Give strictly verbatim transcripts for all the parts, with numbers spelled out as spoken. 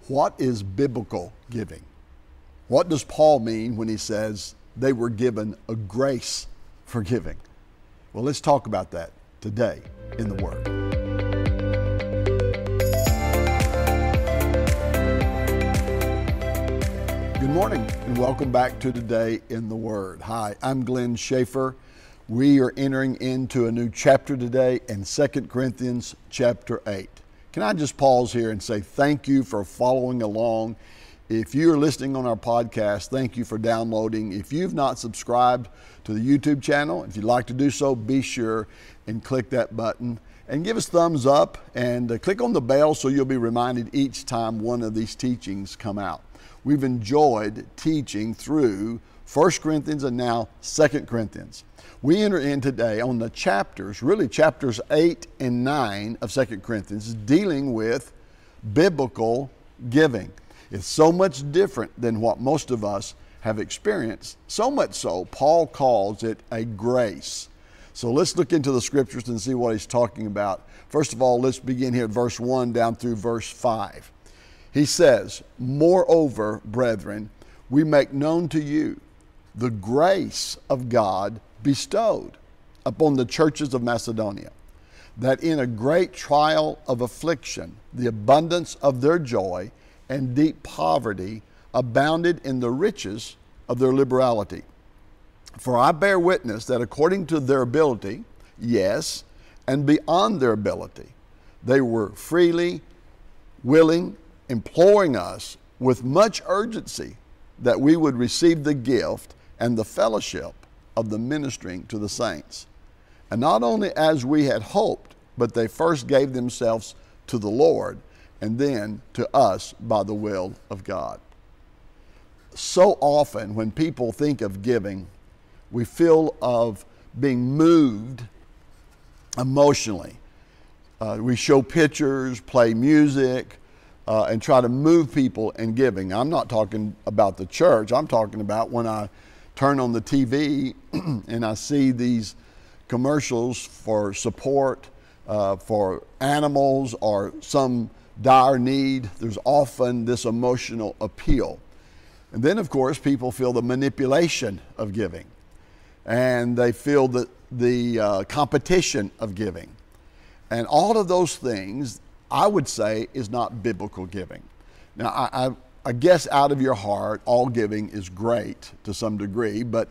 What is biblical giving? What does Paul mean when he says they were given a grace for giving? Well, let's talk about that today in the Word. Good morning and welcome back to Today in the Word. Hi, I'm Glenn Schaefer. We are entering into a new chapter today in Second Corinthians chapter eight. Can I just pause here and say thank you for following along. If you're listening on our podcast, thank you for downloading. If you've not subscribed to the YouTube channel, if you'd like to do so, be sure and click that button and give us thumbs up and uh, click on the bell so you'll be reminded each time one of these teachings come out. We've enjoyed teaching through First Corinthians and now Second Corinthians. We enter in today on the chapters, really chapters eight and nine of Second Corinthians, dealing with biblical giving. It's so much different than what most of us have experienced. So much so, Paul calls it a grace. So let's look into the scriptures and see what he's talking about. First of all, let's begin here at verse one down through verse five. He says, "Moreover, brethren, we make known to you the grace of God bestowed upon the churches of Macedonia, that in a great trial of affliction, the abundance of their joy and deep poverty abounded in the riches of their liberality. For I bear witness that according to their ability, yes, and beyond their ability, they were freely willing, imploring us with much urgency that we would receive the gift and the fellowship of the ministering to the saints. And not only as we had hoped, but they first gave themselves to the Lord and then to us by the will of God." So often when people think of giving, we feel of being moved emotionally. Uh, we show pictures, play music, uh, and try to move people in giving. I'm not talking about the church. I'm talking about when I turn on the T V and I see these commercials for support uh, for animals or some dire need. There's often this emotional appeal. And then, of course, people feel the manipulation of giving, and they feel the, the uh, competition of giving. And all of those things, I would say, is not biblical giving. Now, I, I I guess out of your heart, all giving is great to some degree, but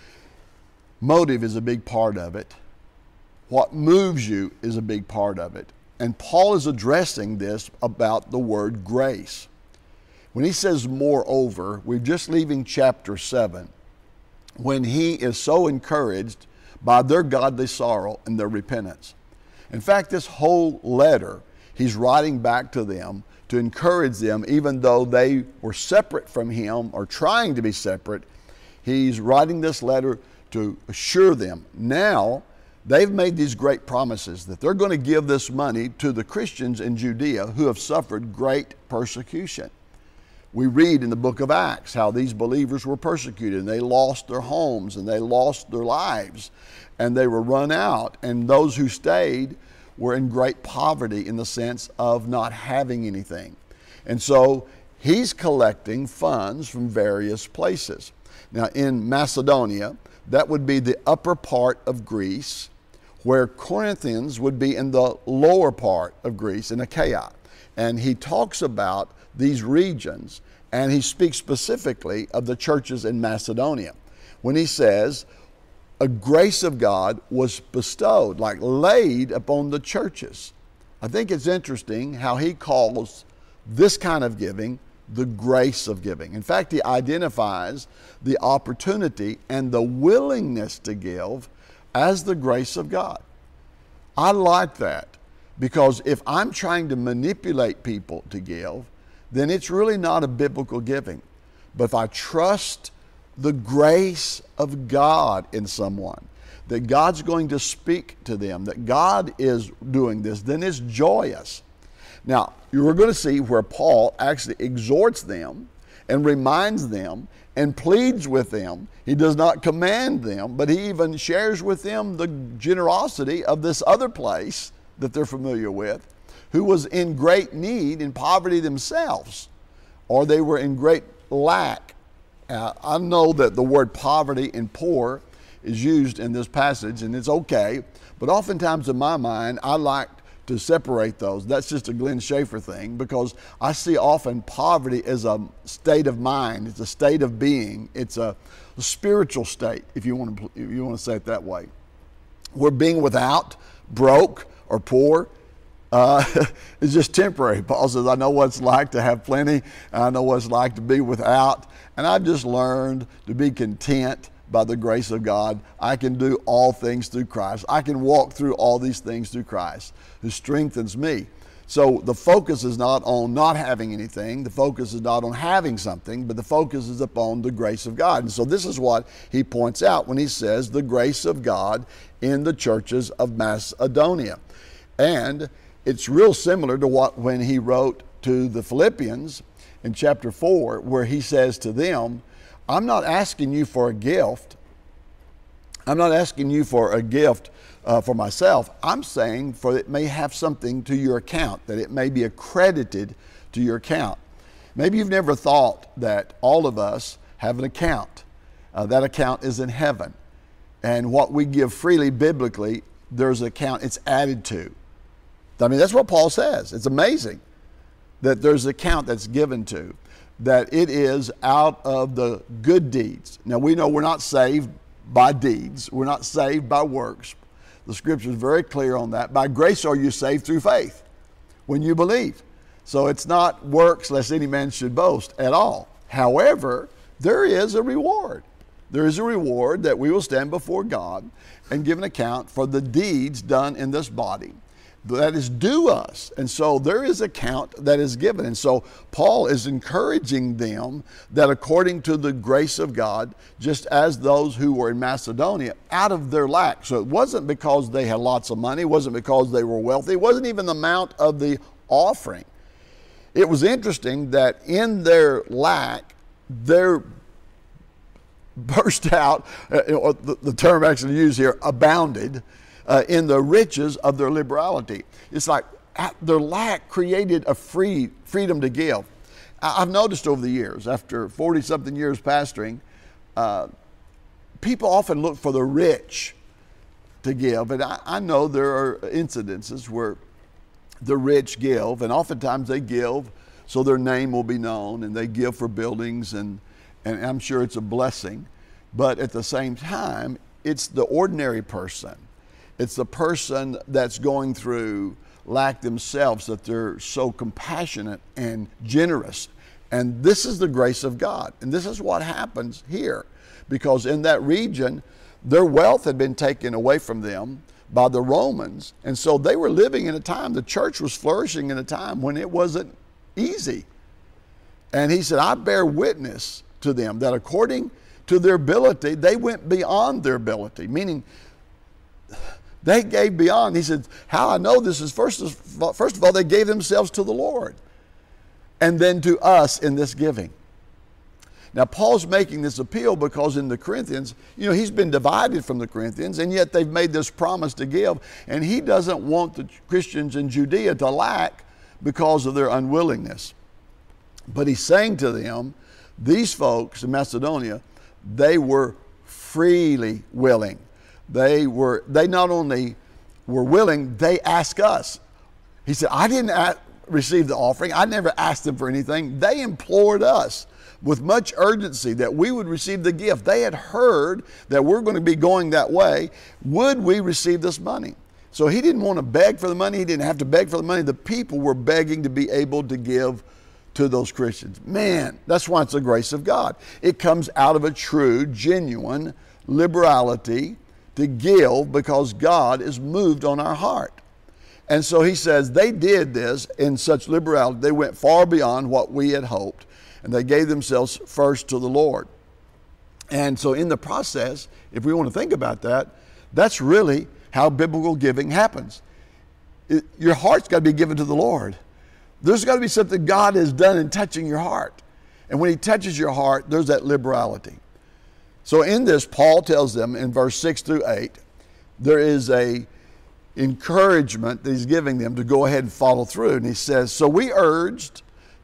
motive is a big part of it. What moves you is a big part of it. And Paul is addressing this about the word grace. When he says moreover, we're just leaving chapter seven, when he is so encouraged by their godly sorrow and their repentance. In fact, this whole letter, he's writing back to them to encourage them, even though they were separate from him or trying to be separate. He's writing this letter to assure them. Now, they've made these great promises that they're going to give this money to the Christians in Judea who have suffered great persecution. We read in the book of Acts how these believers were persecuted and they lost their homes and they lost their lives and they were run out, and those who stayed were in great poverty in the sense of not having anything. And so he's collecting funds from various places. Now in Macedonia, that would be the upper part of Greece, where Corinthians would be in the lower part of Greece, in Achaia. And he talks about these regions, and he speaks specifically of the churches in Macedonia when he says, a grace of God was bestowed, like laid upon the churches. I think it's interesting how he calls this kind of giving the grace of giving. In fact, he identifies the opportunity and the willingness to give as the grace of God. I like that, because if I'm trying to manipulate people to give, then it's really not a biblical giving. But if I trust the grace of God in someone, that God's going to speak to them, that God is doing this, then it's joyous. Now, you're going to see where Paul actually exhorts them and reminds them and pleads with them. He does not command them, but he even shares with them the generosity of this other place that they're familiar with, who was in great need, in poverty themselves. or they were in great lack. Uh, I know that the word poverty and poor is used in this passage, and it's okay, but oftentimes in my mind, I like to separate those. That's just a Glenn Schaefer thing, because I see often poverty as a state of mind. It's a state of being. It's a, a spiritual state, if you want to, if you want to say it that way. We're being without, broke, or poor. Uh, it's just temporary. Paul says, I know what it's like to have plenty, and I know what it's like to be without, and I've just learned to be content by the grace of God. I can do all things through Christ. I can walk through all these things through Christ, who strengthens me. So the focus is not on not having anything. The focus is not on having something, but the focus is upon the grace of God. And so this is what he points out when he says the grace of God in the churches of Macedonia. And it's real similar to what when he wrote to the Philippians in chapter four, where he says to them, I'm not asking you for a gift. I'm not asking you for a gift uh, for myself. I'm saying for it may have something to your account, that it may be accredited to your account. Maybe you've never thought that all of us have an account. Uh, that account is in heaven. And what we give freely biblically, there's an account it's added to. I mean, that's what Paul says. It's amazing that there's an account that's given to, that it is out of the good deeds. Now, we know we're not saved by deeds. We're not saved by works. The scripture is very clear on that. By grace are you saved through faith, when you believe. So it's not works lest any man should boast at all. However, there is a reward. There is a reward that we will stand before God and give an account for the deeds done in this body that is due us. And so there is a count that is given. And so Paul is encouraging them that according to the grace of God, just as those who were in Macedonia, out of their lack. So it wasn't because they had lots of money. It wasn't because they were wealthy. It wasn't even the amount of the offering. It was interesting that in their lack, their burst out, uh, the, the term actually used here, abounded, Uh, in the riches of their liberality. It's like their lack created a free freedom to give. I've noticed over the years, after forty something years pastoring, uh, people often look for the rich to give. And I, I know there are incidences where the rich give, and oftentimes they give so their name will be known, and they give for buildings, and, and I'm sure it's a blessing. But at the same time, it's the ordinary person. It's the person that's going through lack themselves, that they're so compassionate and generous. And this is the grace of God. And this is what happens here. Because in that region, their wealth had been taken away from them by the Romans. And so they were living in a time, the church was flourishing in a time when it wasn't easy. And he said, I bear witness to them that according to their ability, they went beyond their ability. Meaning, they gave beyond. He said, how I know this is, first of all, first of all, they gave themselves to the Lord. And then to us in this giving. Now, Paul's making this appeal because in the Corinthians, you know, he's been divided from the Corinthians, and yet they've made this promise to give. And he doesn't want the Christians in Judea to lack because of their unwillingness. But he's saying to them, these folks in Macedonia, they were freely willing. They were, they not only were willing, they asked us. He said, I didn't ask, receive the offering. I never asked them for anything. They implored us with much urgency that we would receive the gift. They had heard that we're going to be going that way. Would we receive this money? So he didn't want to beg for the money. He didn't have to beg for the money. The people were begging to be able to give to those Christians. Man, that's why it's the grace of God. It comes out of a true, genuine liberality to give because God is moved on our heart. And so he says they did this in such liberality. They went far beyond what we had hoped, and they gave themselves first to the Lord. And so in the process, if we want to think about that, that's really how biblical giving happens. It, your heart's got to be given to the Lord. There's got to be something God has done in touching your heart. And when he touches your heart, there's that liberality. So in this, Paul tells them in verse six through eight, there is a encouragement that he's giving them to go ahead and follow through. And he says, so we urged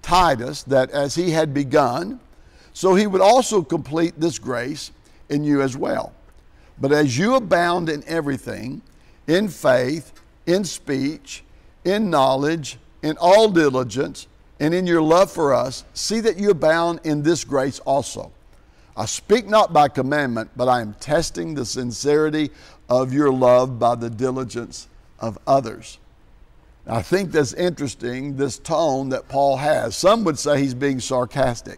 Titus that as he had begun, so he would also complete this grace in you as well. But as you abound in everything, in faith, in speech, in knowledge, in all diligence, and in your love for us, see that you abound in this grace also. I speak not by commandment, but I am testing the sincerity of your love by the diligence of others. I think that's interesting, this tone that Paul has. Some would say he's being sarcastic.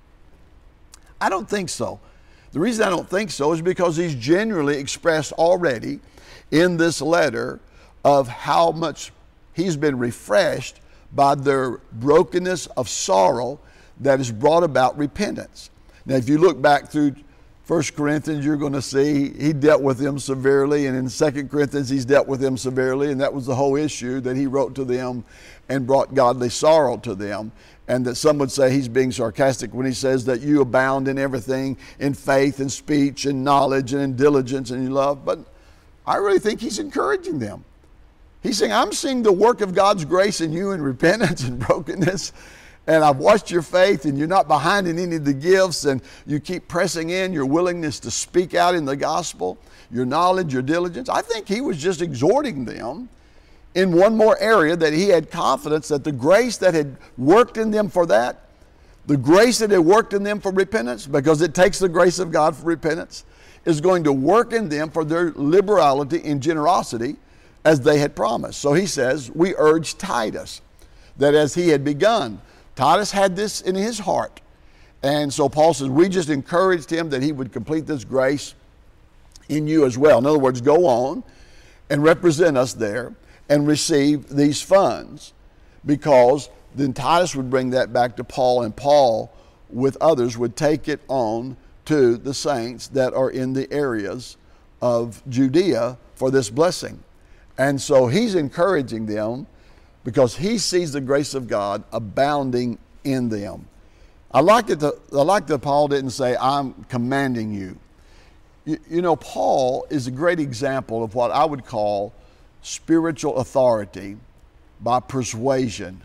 I don't think so. The reason I don't think so is because he's genuinely expressed already in this letter of how much he's been refreshed by their brokenness of sorrow that has brought about repentance. Now, if you look back through First Corinthians, you're going to see he dealt with them severely, and in Second Corinthians, he's dealt with them severely, and that was the whole issue, that he wrote to them and brought godly sorrow to them. And that some would say he's being sarcastic when he says that you abound in everything, in faith and speech and knowledge and in diligence and in love. But I really think he's encouraging them. He's saying, I'm seeing the work of God's grace in you in repentance and brokenness. And I've watched your faith, and you're not behind in any of the gifts, and you keep pressing in your willingness to speak out in the gospel, your knowledge, your diligence. I think he was just exhorting them in one more area, that he had confidence that the grace that had worked in them for that, the grace that had worked in them for repentance, because it takes the grace of God for repentance, is going to work in them for their liberality and generosity as they had promised. So he says, we urge Titus that as he had begun, Titus had this in his heart. And so Paul says, we just encouraged him that he would complete this grace in you as well. In other words, go on and represent us there and receive these funds, because then Titus would bring that back to Paul, and Paul with others would take it on to the saints that are in the areas of Judea for this blessing. And so he's encouraging them because he sees the grace of God abounding in them. I like it. To, I like that Paul didn't say, I'm commanding you. you. You know, Paul is a great example of what I would call spiritual authority by persuasion.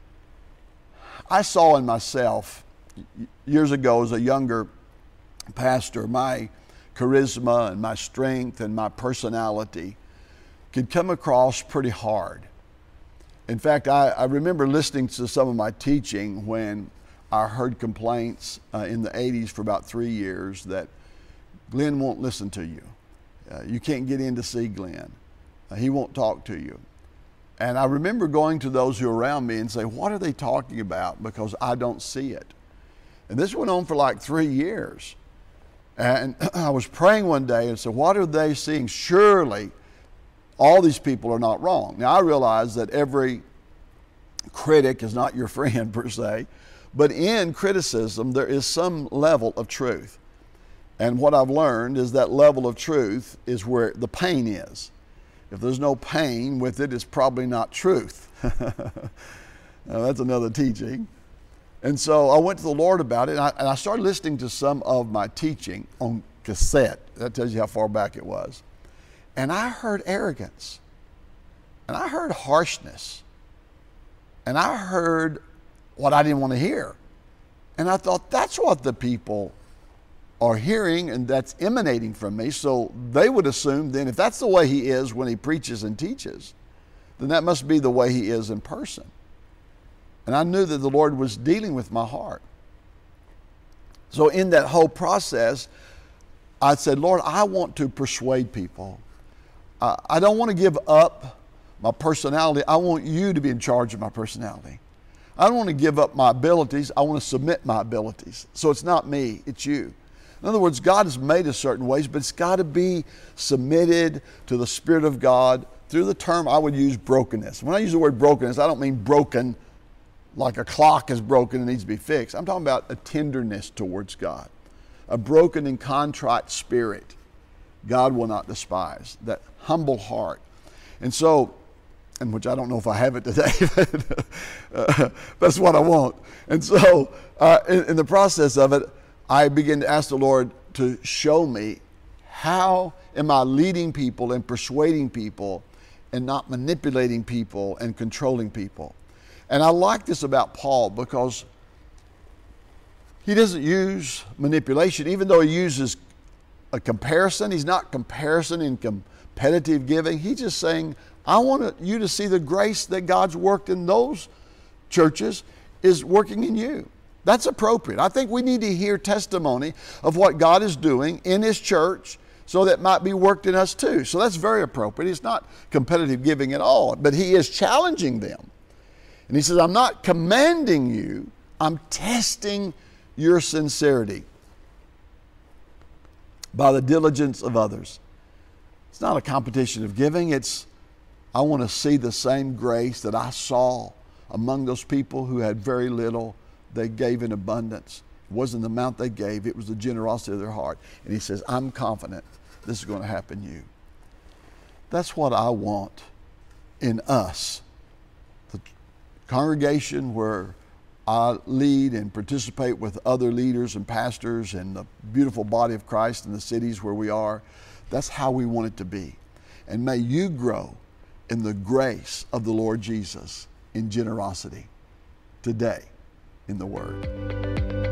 I saw in myself years ago as a younger pastor, my charisma and my strength and my personality could come across pretty hard. In fact, I, I remember listening to some of my teaching when I heard complaints uh, in the eighties for about three years that Glenn won't listen to you. Uh, you can't get in to see Glenn. Uh, he won't talk to you. And I remember going to those who were around me and say, what are they talking about? Because I don't see it. And this went on for like three years. And I was praying one day and said, what are they seeing? Surely all these people are not wrong. Now I realize that every critic is not your friend per se, but in criticism there is some level of truth. And what I've learned is that level of truth is where the pain is. If there's no pain with it, it's probably not truth. Now, that's another teaching. And so I went to the Lord about it, and I, and I started listening to some of my teaching on cassette. That tells you how far back it was. And I heard arrogance, and I heard harshness, and I heard what I didn't want to hear. And I thought, that's what the people are hearing, and that's emanating from me. So they would assume then, if that's the way he is when he preaches and teaches, then that must be the way he is in person. And I knew that the Lord was dealing with my heart. So in that whole process, I said, Lord, I want to persuade people. Uh, I don't want to give up my personality. I want you to be in charge of my personality. I don't want to give up my abilities. I want to submit my abilities. So it's not me, it's you. In other words, God has made us certain ways, but it's got to be submitted to the Spirit of God through the term I would use brokenness. When I use the word brokenness, I don't mean broken like a clock is broken and needs to be fixed. I'm talking about a tenderness towards God. A broken and contrite spirit God will not despise. That humble heart. And so, and which I don't know if I have it today, but uh, that's what I want. And so uh, in, in the process of it, I began to ask the Lord to show me, how am I leading people and persuading people and not manipulating people and controlling people? And I like this about Paul because he doesn't use manipulation, even though he uses a comparison. He's not comparison in competitive giving. He's just saying, I want you to see the grace that God's worked in those churches is working in you. That's appropriate. I think we need to hear testimony of what God is doing in His church so that might be worked in us too. So that's very appropriate. It's not competitive giving at all, but He is challenging them. And He says, I'm not commanding you, I'm testing your sincerity by the diligence of others. It's not a competition of giving. It's, I want to see the same grace that I saw among those people who had very little. They gave in abundance. It wasn't the amount they gave, it was the generosity of their heart. And He says, I'm confident this is going to happen to you. That's what I want in us. The congregation where I lead and participate with other leaders and pastors and the beautiful body of Christ in the cities where we are. That's how we want it to be. And may you grow in the grace of the Lord Jesus in generosity today in the Word.